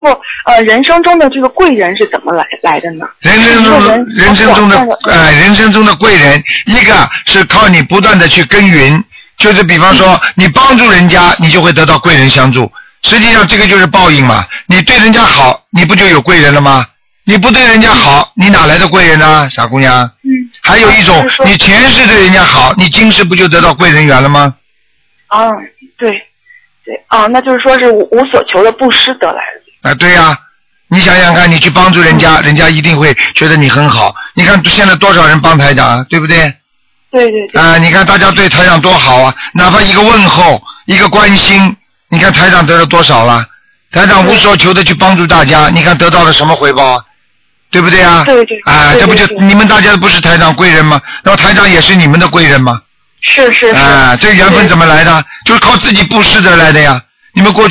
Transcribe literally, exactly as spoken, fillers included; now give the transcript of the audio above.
不，呃，人生中的这个贵人是怎么来来的呢？ 人生中人人生中的呃人生中的贵人，一个是靠你不断的去耕耘，就是比方说你帮助人家，你就会得到贵人相助。实际上这个就是报应嘛，你对人家好，你不就有贵人了吗？你不对人家好，你哪来的贵人呢，傻姑娘？嗯。还有一种，你前世对人家好，你今世不就得到贵人缘了吗？ 啊，对，对，啊，那就是说是无无所求的布施得来的。 啊，对呀、啊，你想想看，你去帮助人家，人家一定会觉得你很好。你看现在多少人帮台长啊，对不对？ 对对对。 啊，你看大家对台长多好啊，哪怕一个问候，一个关心，你看台长得了多少了？台长无所求的去帮助大家，你看得到了什么回报啊？对不对啊？ 对对。 啊， 对对对， 这不就你们大家不是台长贵人吗？然后台长也是你们的贵人吗？ 是是是。 啊，这缘分怎么来的？就是靠自己布施得来的呀。你们过去